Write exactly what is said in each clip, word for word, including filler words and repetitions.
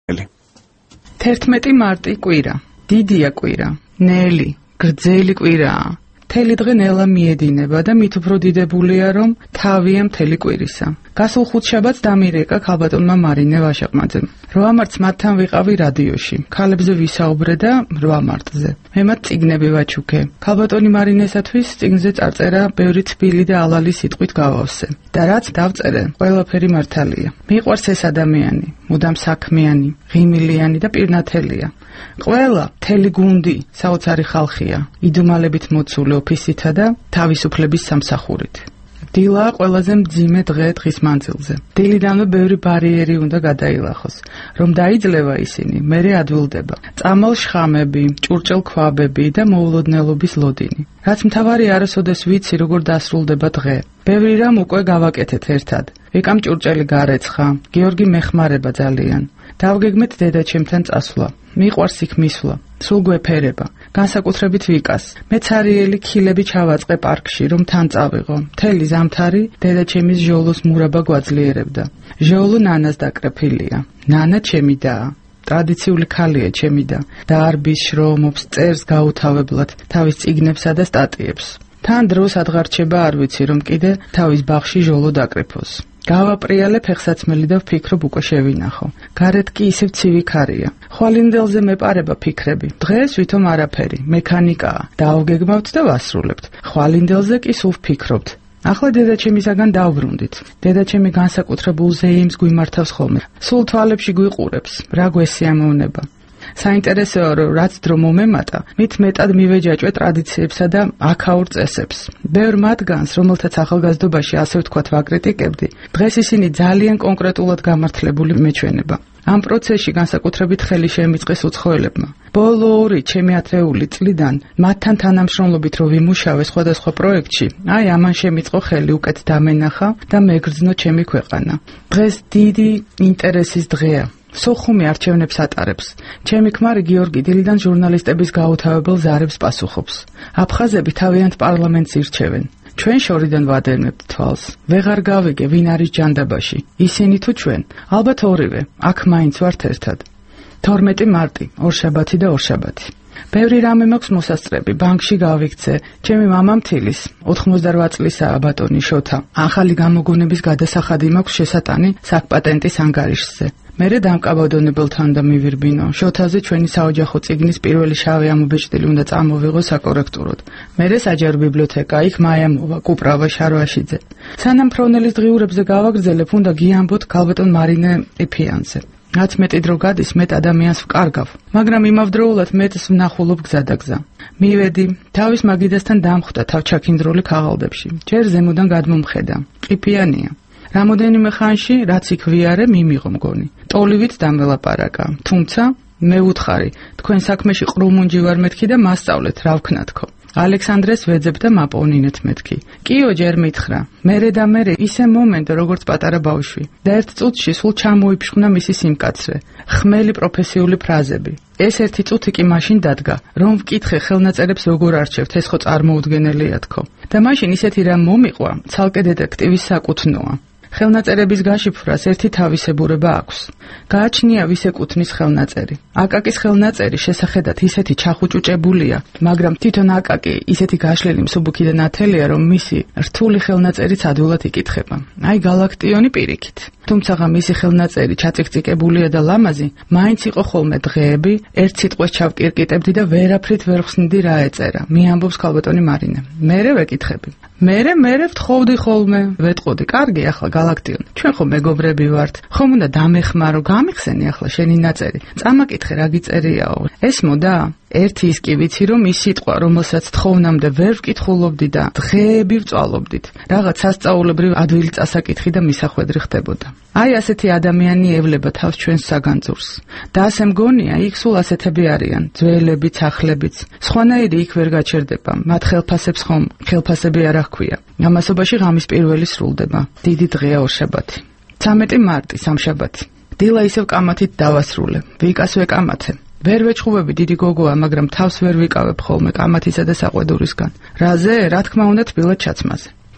თერთმეტი მარტი კვირა, დიდია კვირა, ნელი, გრძელი კვირაა. მთელი დღე ნელა მიედინება და მით უფრო დიდებულია, რომ თავია მთელი კვირისა. გასულ ხუთშაბათს დამირეკა ქალბატონმა მარინე ვაშაყმაძემ. რვა მარტს მათთან ვიყავი რადიოში. ქალებზე ვისაუბრე და რვა მარტზე. მე მათ წიგნები ვაჩუქე. ქალბატონი მარინესათვის წიგნზე წარწერა ბევრი თბილი და ალალი სიტყვით გავავსე. და რაც დავწერე, ყველაფერი მართალია. მიყვარს ეს ადამიანი, მუდამ საქმიანი, ღიმილიანი და პირნათელია. ყველა მთელი გუნდი საოცარი ხალხია, იდუმალებით მოცული ოფისითა და თავისუფლების სამსახურით. დილაა ყველაზე მძიმე დღე დღის მანძილზე. დილიდანვე ბევრი ბარიერი უნდა გადაილახოს. რომ დაიძლევა ისინი, მერე ადვილდება. წამალ შხამები, ჭურჭელ ქვაბები და მოულოდნელობის ლოდინი. რაც მთავარი არასოდეს ვიცი, როგორ დასრულდება დღე. ბევრი რამ უკვე გავაკეთეთ ერთად. ვიკამ ჭურჭელი გარეცხა, გიორგი მეხმარება ძალიან. დავგეგმეთ დედაჩემთან წასვლა. მიყვარს იქ მისვლა. სულ გვეფერება. განსაკუთრებით ვიკას. მე ცარიელი ქილები ჩავაწყე პარკში, რომ თან წავიღო. მთელი ზამთარი დედაჩემის ჟოლოს მურაბა გვაძლიერებდა. ჟოლო ნანას დაკრეფილია. ნანა ჩემი დაა. ტრადიციული ქალია ჩემი და დაარბის, შრომობს, წერს გაუთავებლად თავის წიგნებსა და სტატიებს. თან დროს ადგარჩება არ ვიცი, რომ კიდე თავის ბაღში ჟოლო დაკრეფოს. გავაპრიალე ფეხსაცმელი და ვფიქრობ უკვე შევინახო. გარეთ კი ისევ ცივი ქარია. ხვალინდელზე მეპარება ფიქრები. დღეს ვითომ არაფერი, მექანიკაა. დავგეგმავთ და ვასრულებთ. ხვალინდელზე კი სულ ვფიქრობთ. ახლა დედაჩემისაგან დავბრუნდით. დედაჩემი განსაკუთრებულ ზეიმს გვიმართავს ხოლმე. სულ თვალებში გვიყურებს. რა გვესიამოვნება. საინტერესოა, რომ რაც დრო მომემატა, მით მეტად მივეჯაჭვე ტრადიციებსა და აქაურ წესებს. ბევრ მათგანს, რომელთაც ახალგაზრდობაში ასე ვთქვათ ვაკრიტიკებდი, დღეს ისინი ძალიან კონკრეტულად გამართლებული მეჩვენება. ამ პროცესში განსაკუთრებით ხელი შემიწყეს უცხოელებმა. ბოლო ორი ჩემი ათეული წლიდან მათთან თანამშრომლობით რო ვიმუშავე სხვადასხვა პროექტში, აი ამან შემიწყო ხელი უკეთ დამენახა და მეგრძნო ჩემი ქვეყანა. დღეს დიდი ინტერესის დღეა. სოხუმი არჩევნებს ატარებს. ჩემი ქმარი გიორგი დილიდან ჟურნალისტების გაუთავებელ ზარებს პასუხობს. აფხაზები თავიანთ პარლამენტს ირჩევენ. ჩვენ შორიდან ვადევნებთ თვალს. ვეღარ გავიგე, ვინ არის ჯანდაბაში. ისინი თუ ჩვენ, ალბათ ორივე. აქ მაინც ვართ ერთად. თორმეტი მარტი, ორშაბათი და ორშაბათი. ბევრი რამე მაქვს მოსასწრები. ბანკში გავიქცე. ჩემი მამა მთილის, ოთხმოცდარვა წლისაა ბატონი შოთა. ახალი გამოგონების გადასახადი მაქვს შესატანი საკპატენტის ანგარიშზე. მერე დამკაბადონებელთან და მივირბინო. შოთაზე ჩვენი საოჯახო წიგნის პირველი შავი ამობეჭდილი უნდა წამოვიღო საკორექტუროდ. მერე საჯარო ბიბლიოთეკა, იქ მაია მოვა, კუპრავა შარვაშიძე. სანამ ფრონელის დღიურებზე გავაგრძელებ, უნდა გიამბოთ ქალბატონ მარინე ყიფიანზე. რაც მეტი დრო გადის, მეტ ადამიანს ვკარგავ, მაგრამ იმავდროულად მეტს ვნახულობ გზადაგზა. მივედი, თავის მაგიდასთან დამხვდა თავჩაქინდრული ქაღალდებში. ჯერ ზემოდან გადმომხედა. ყიფიანია. რამოდენიმე ხანში, რაც იქ ვიარე, მიმიღო მგონი. ტოლივით დამელაპარაკა. თუმცა, მე ვუთხარი, თქვენ საქმეში ყრუმუნჯი ვარ მეთქი და მასწავლეთ, რა ვქნათქო. ალექსანდრეს ვეძებ და მაპოვნინეთ მეთქი. კიო ჯერ მითხრა. მერე და მერე ისე მომენტო, როგორც პატარა ბავშვი. და ერთ წუთში სულ ჩამოიფშხნა მისი სიმკაცრე. ხმელი პროფესიული ფრაზები. ეს ერთი წუთი კი მაშინ დადგა, რომ ვკითხე ხელნაწერებს როგორ არჩევთ, ეს ხო წარმოუდგენელია თქო. და მაშინ ისეთი რამ მომიყვა, ცალკე დეტექტივის საკუთნოა. ხელნაწერების გაშიფრვას ერთი თავისებურება აქვს. გააჩნია ვის ეკუთვნის ხელნაწერი. აკაკის ხელნაწერი შესახედად ისეთი ჩახუჭუჭებულია, მაგრამ თვითონ აკაკი ისეთი გაშლილი მსუბუქი და ნათელია, რომ მისი რთული ხელნაწერიც ადვილად იკითხება. აი გალაქტიონი პირიქით. თუმცა მისი ხელნაწერი ჩაწიკწიკებულია და ლამაზი, მაინც იყო ხოლმე დღეები, ერთ სიტყვას ჩავკირკიტებდი და ვერაფრით ვერ ხსნიდი რა ეწერა. მიამბობს ქალბატონი მარინე. მერე ვეკითხები. მერე მერე ვთხოვდი ხოლმე, ვეტყოდი, კარგი ახლა გალაქტიონ, ჩვენ ხო მეგობრები ვართ, ხომ უნდა დამეხმარო, გამიხსენი ახლა შენი ნაწერი, წამაკითხე რა გიწერიაო, ესმოდა? ერთი ის კი ვიცი, რომ ის სიტყვა, რომელსაც თხოვნამდე ვერ ვკითხულობდი და დღეები ვწვალობდით, რაღაც სასწაულებრივ ადვილი წასაკითხი და მისახვედრი ხდებოდა. აი ასეთი ადამიანი ევლება თავს ჩვენს საგანძურს. და ასე მგონია, იქ სულ ასეთები არიან, ძველებიც, ახლებიც. სხვანაირი იქ ვერ გაჩერდება, მათ ხელფასებს ხომ ხელფასები არ აქვია. ამასობაში ღამის პირველი სრულდება. დიდი დღეა ორშაბათი. ცამეტი მარტი, სამშაბათი. დილა ისევ კამათით დავასრულე. ვიკას ვეკამათე. ვერ ვეჩხუბები დიდი გოგოა, მაგრამ თავს ვერ ვიკავებ ხოლმე კამათისა და საყვედურისგან. რაზე? რა თქმა უნდა, თბილად ჩაცმაზე.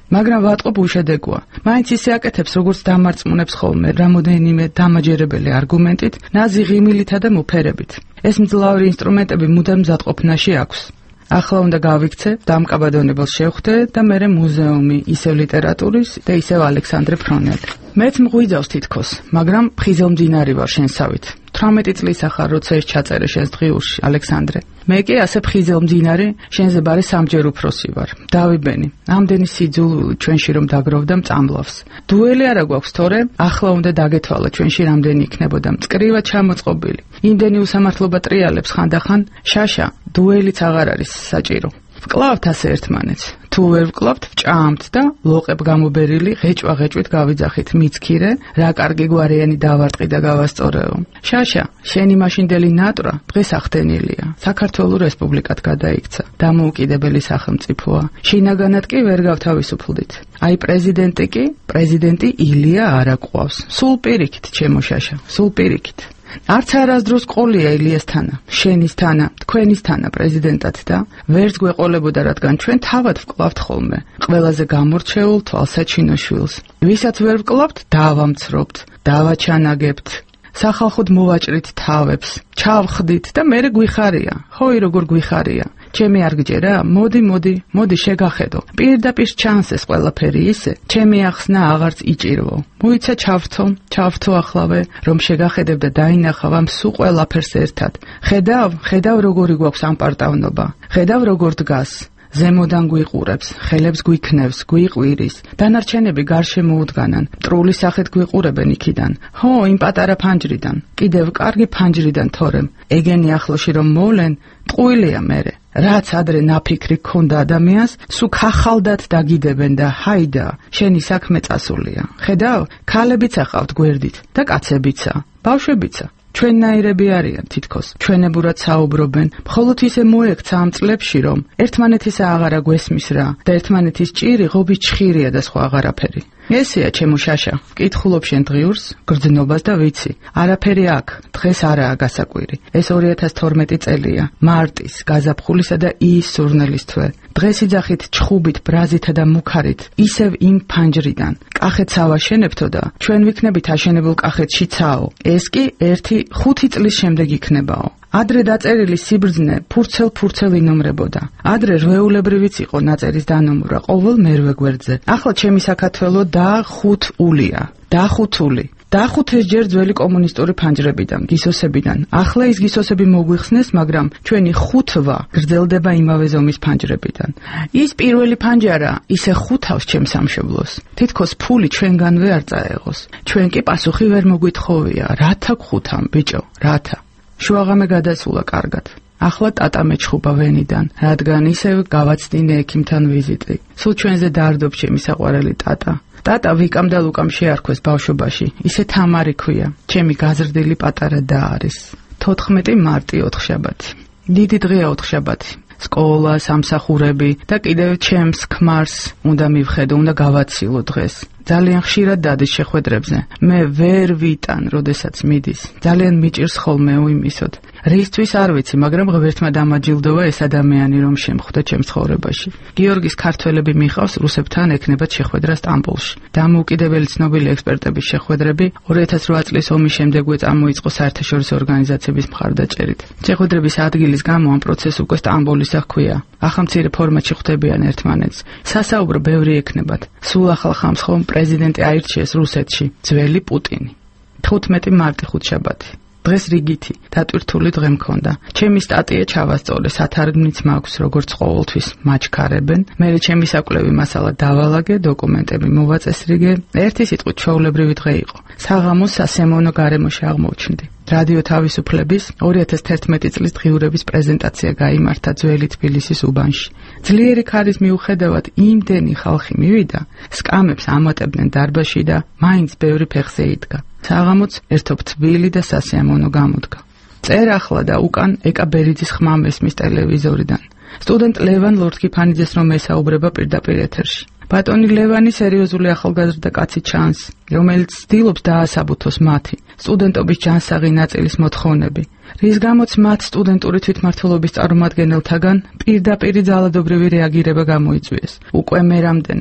მაგრამ ვატყობ უშედეგოა. მაინც ისე აკეთებს, როგორც დამარწმუნებს ხოლმე რამოდენიმე დამაჯერებელი არგუმენტით, ნაზი ღიმილითა და მოფერებით. ეს მძლავრი ინსტრუმენტები მუდამ მზადყოფნაში აქვს. ახლა უნდა გავიქცე, დამკაბადონებელს შევხვდე და მერე მუზეუმი, ისევ ლიტერატურის და ისევ ალექსანდრე ფრონელი. მეც მღვიძავს თითქოს, მაგრამ ფხიზელმძინარი ვარ შენსავით. თვრამეტი წლის ახარ როცა ეს ჩაწერე შენს დღიურში, ალექსანდრე. მე კი ასე ფხიზელმძინარი, შენზე ბარე სამჯერ უფროსი ვარ. დავიბენი. ამდენი სიძულვილი ჩვენში რომ დაგროვდა მწამლავს. დუელი არა გვაქვს თორე, ახლა უნდა დაგეთვალა ჩვენში რამდენი იქნებოდა მწკრივად ჩამოწყობილი. იმდენი უსამართლობა ტრიალებს ხანდახან, შაშა, დუელიც აღარ არის საჭირო. ვკლავთ ასე ერთმანეთს. თუ ვერ ვკლავთ, ვჭამთ და ლოყებ გამობერილი ღეჭვა-ღეჭვით გავიძახით მიცქირე, რა კარგი გვარიანი დავარტყი და გავასწორეო. შაშა, შენი მაშინდელი ნატრა დღეს ახდენილია. საქართველოს რესპუბლიკად გადაიქცა. დამოუკიდებელი სახელმწიფოა. შინაგანად კი ვერ გავთავისუფლდით. აი პრეზიდენტი კი, პრეზიდენტი ილია არა ყავს. სულ პირიქით, ჩემო შაშა, სულ პირიქით. არც არასდროს ყოლია ილიასთანა, შენისთანა, თქვენისთანა პრეზიდენტად და ვერც გვეყოლებოდა, რადგან ჩვენ თავად ვკლავთ ხოლმე ყველაზე გამორჩეულ თვალსაჩინო შვილს. ვისაც ვერ ვკლავთ, დავამცრობთ, დავაჩანაგებთ. სახალხოდ მოვაჭრით თავებს, ჩავხდით და მერე გვიხარია. ხოი როგორ გვიხარია. ჩემი არ გჯერა? მოდი, მოდი, მოდი შეგახედო. პირდაპირ ჩანს ეს ყველაფერი ისე, ჩემი ახსნა აღარც იჭირვო. მოიცა ჩავრთო, ჩავრთო ახლავე, რომ შეგახედებ და დაინახავ ამ სულ ყველაფერს ერთად. ხედავ, ხედავ როგორი გვაქვს ამ პარტავნობა. ხედავ როგორ დგას. ზემოდან გვიყურებს, ხელებს გვიქნევს, გვიყვირის. დანარჩენები გარშემო უდგანან, მტრული სახით გვიყურებენ იქიდან. ჰო, იმ პატარა ფანჯრიდან, კიდევ კარგი ფანჯრიდან თორემ. ეგენი ახლოში რომ მოვლენ, ტყუილია მერე. რაც ადრე ნაფიქრი გქონდა ადამიანს, სულ ხახალდათ დაგიდებენ და ჰაიდა, შენი საქმე წასულია. ხედავ, ქალებიც ახავთ გვერდით და კაცებიცა, ბავშვებიცა. ჩვენნაირები არიან თითქოს, ჩვენებურად საუბრობენ, მხოლოდ ისე მოექცა ამ წლებში, რომ ერთმანეთისა აღარა გვესმის რა და ერთმანეთის ჭირი ღობი ჩხირია და სხვა აღარაფერი. ესეა ჩემო შაშა, ვკითხულობ შენ დღიურს, გრძნობას და ვიცი, არაფერი აქ, დღეს არაა გასაკვირი. ეს ორი ათას თორმეტი წელია, მარტის, გაზაფხულისა და იის სურნელის თვე. დღეს იძახით ჩხუბით, ბრაზითა და მუქარით, ისევ იმ ფანჯრიდან. კახეთს ავაშენებთო და ჩვენ ვიქნებით აშენებულ კახეთში ცაო. ეს კი ერთი ხუთი წლის შემდეგ იქნებაო. ადრე დაწერილი სიბრძნე ფურცელ-ფურცელ ინომრებოდა. ადრე რვეულებრივიც იყო ნაწერის დანომრვა ყოველ მერვე გვერდზე. ახლა ჩემი საქართველო დახუთულია, დახუთული. დახუთეს ჯერ ძველი კომუნისტური ფანჯრებიდან, გისოსებიდან. ახლა ის გისოსები მოგვიხსნეს, მაგრამ ჩვენი ხუთვა გრძელდება იმავე ზომის ფანჯრებიდან. ის პირველი ფანჯარა ისე ხუთავს ჩემს სამშობლოს. თითქოს ფული ჩვენგანვე არ წაეღოს. ჩვენ კი პასუხი ვერ მოგვითხოვია. რათა გხუთამ, ბიჭო, რათა? შუაღამე გადასულა კარგად. ახლა ტატა მეჩხუბა ვენიდან, რადგან ისევ გავაცდინე ექიმთან ვიზიტი. სულ ჩვენზე დარდობ ჩემი საყვარელი ტატა. ტატა ვიკამ და ლუკამ შეარქვეს ბავშვობაში, ისე თამარი ქვია, ჩემი გაზრდილი პატარა და არის. თოთხმეტი მარტი ოთხშაბათი. დიდი დღეა ოთხშაბათი. სკოლა, სამსახურები და კიდევ ჩემს ქმარს უნდა მივხედო, უნდა გავაცილო დღეს. ძალიან ხშირად დადის შეხვედრებზე. მე ვერ ვიტან, როდესაც მიდის. ძალიან მიჭირს ხოლმე უიმისოდ. რისთვის არ ვიცი, მაგრამ ღმერთმა დამაჯილდოვა ეს ადამიანი, რომ შემხვდა ჩემს ცხოვრებაში. გიორგის ქართველები მიყავს რუსებთან ექნებათ შეხვედრა სტამბოლში. დამოუკიდებელი ცნობილი ექსპერტების შეხვედრები ორი ათას რვა წლის ომის შემდეგვე წამოიწყო საერთაშორისო ორგანიზაციების მხარდაჭერით. შეხვედრების ადგილის გამო ამ პროცესს უკვე სტამბოლისა ჰქვია. ახალმცირე ფორმატში ხვდებიან ერთმანეთს. სასაუბრო ბევრი ექნებათ. სულ ახალ ხამს ხომ პრეზიდენტი აირჩიეს რუსეთში, ძველი პუტინი. თხუთმეტი მარტი ხუთშაბათი. დღეს რიგითი, დატვირთული დღე მქონდა. ჩემი სტატია ჩავასწორე, სათარგმნიც მაქვს, როგორც ყოველთვის მაჩქარებენ. მერე ჩემი საკვლევი მასალა დავალაგე, დოკუმენტები მოვაწესრიგე. ერთი სიტყვით ჩვეულებრივი დღე იყო. საღამოს სასემონო გარემოში აღმოჩნდი. რადიო თავისუფლების ორი ათას თერთმეტი წლის დღიურების პრეზენტაცია გაიმართა ძველი თბილისის უბანში. ძლიერი ქარის მიუხედავად იმდენი ხალხი მივიდა, სკამებს ამატებდნენ დარბაზში და მაინც ბევრი ფეხზე იდგა. საღამოც ერთობ თბილი და სასიამოვნო გამოდგა. წერ ახლა და უკან ეკა ბერიძის ხმა მესმის ტელევიზორიდან. სტუდენტ ლევან ლორთქიფანიძეს რომ ესაუბრება პირდაპირ ეთერში. ბატონი ლევანი სერიოზული ახალგაზრდა კაცი ჩანს, რომელიც ცდილობს დაასაბუთოს მათი სტუდენტობის ჯანსაღი ნაწილის მოთხოვნები, რის გამოც მათ სტუდენტური თვითმმართველობის წარმომადგენელთაგან პირდაპირი ძალადობრივი რეაგირება გამოიწვიეს. უკვე მე რამდენად.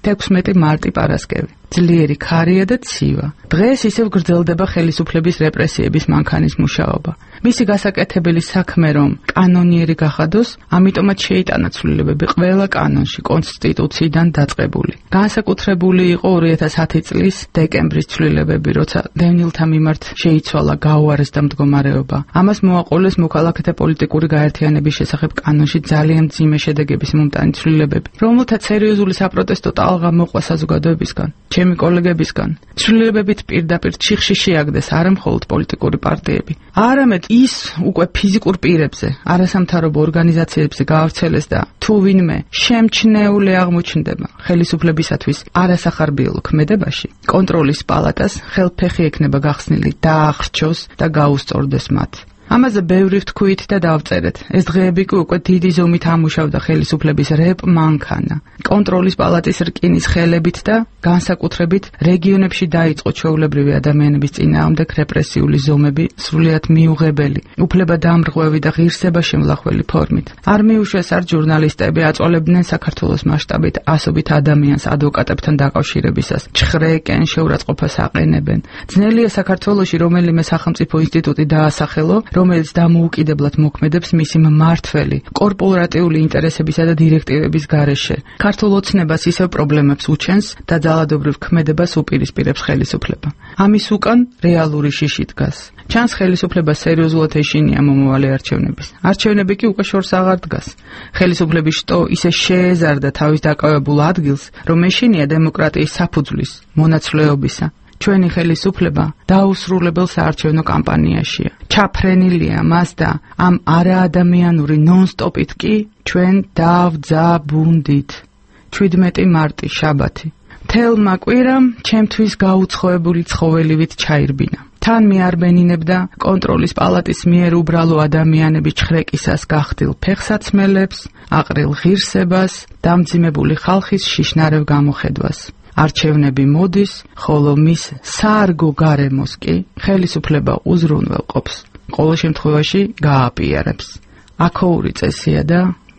თექვსმეტი მარტი პარასკევი. ძლიერი ქარია და ცივა. დღეს ისევ გრძელდება ხელისუფლების რეპრესიების მანქანის მუშაობა. მისი გასაკეთებელი საქმე რომ კანონიერი გახადოს, ამიტომაც შეიტანა ცვლილებები ყველა კანონში კონსტიტუციიდან დაწყებული. განსაკუთრებული იყო ორი ათას ათი წლის დეკემბრის ცვლილებები, როცა დევნილთა მიმართ შეიცვალა გაუარეს და მდგომარეობა. ამას მოაყოლეს მოქალაქეთა პოლიტიკური გაერთიანების შესახებ კანონში ძალიან მძიმე შედეგების მომტანი ცვლილებები, რომელთაც სერიოზული საპროტესტო ტალღა მოყვა საზოგადოებისგან. ჩემი კოლეგებისგან. ცვლილებებით პირდაპირ ჩიხში შეაგდეს არა მხოლოდ პოლიტიკური პარტიები, არამედ ის უკვე ფიზიკურ პირებზე, არასამთავრობო ორგანიზაციებზე გაავრცელეს და თუ ვინმე შემჩნეული აღმოჩნდება ხელისუფლებისათვის არასახარბიელო ქმედებაში, კონტროლის პალატას ხელფეხი ექნება გახსნილი დაახრჩოს და გაუსწორდეს მათ. ამაზე ბევრი ვთქვით და დავწერეთ. ეს დღეები კი უკვე დიდი ზომით ამუშავდა ხელისუფლების რეპ მანქანა. კონტროლის პალატის რკინის ხელებით და განსაკუთრებით რეგიონებში დაიწყო ჩვეულებრივი ადამიანების წინააღმდეგ რეპრესიული ზომები სრულიად მიუღებელი, უფლებადამრღვევი და ღირსება შემლახველი ფორმით. არ მიუშვეს არ ჟურნალისტები აწოლებდნენ საქართველოს მასშტაბით ასობით ადამიანს ადვოკატებთან დაკავშირებისას, ჩხრეკენ შეურაცხყოფას აყენებენ. ძნელია საქართველოში რომელიმე სახელმწიფო ინსტიტუტი დაასახელო, რომელიც დამოუკიდებლად მოქმედებს მისი მმართველი, კორპორატიული ინტერესებისა და დირექტივების გარეშე. ქართულ ოცნებას ისევ პრობლემებს უჩენს და ძალადობრივ ქმედებას უპირისპირებს ხელისუფლება. ამის უკან რეალური შიში დგას. ჩანს ხელისუფლება სერიოზულად ეშინია მომავალი არჩევნების. არჩევნები კი უკვე შორს აღარ დგას. ხელისუფლების შტო ისე შეეზარდა თავის დაკავებულ ადგილს, რომ ეშინია დემოკრატიის საფუძვლის მონაცვლეობისა. ჩვენი ხელისუფლება დაუსრულებელ საარჩევნო კამპანიაშია. ჩაფრენილია მას და ამ არაადამიანური ნონ-სტოპით კი ჩვენ დავძაბუნდით. შვიდმეტი მარტი, შაბათი. თელმა კვირამ ჩემთვის გაუცხოებული ცხოველივით ჩაირბინა. თან მიარბენინებდა კონტროლის პალატის მიერ უბრალო ადამიანების ჩხრეკისას გახდილ ფეხსაცმელებს, აყრილ ღირსებას, დამძიმებული ხალხის შიშნარევ გამოხედვას. არჩევნები მოდის, ხოლო მის საარგო გარემოს კი ხელისუფლება უზრუნველყოფს. ყოველ შემთხვევაში გააპიარებს. აქოური წესია და